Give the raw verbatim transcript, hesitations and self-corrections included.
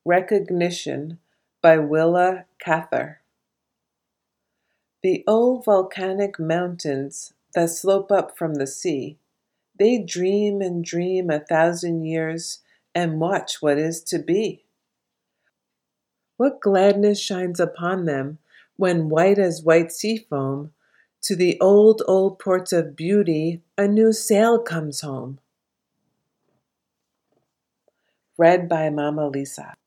Recognition by Willa Cather. The old volcanic mountains that slope up from the sea, they dream and dream a thousand years and watch what is to be. What gladness shines upon them when, white as white sea foam, to the old, old ports of beauty a new sail comes home. Read by Mama Lisa.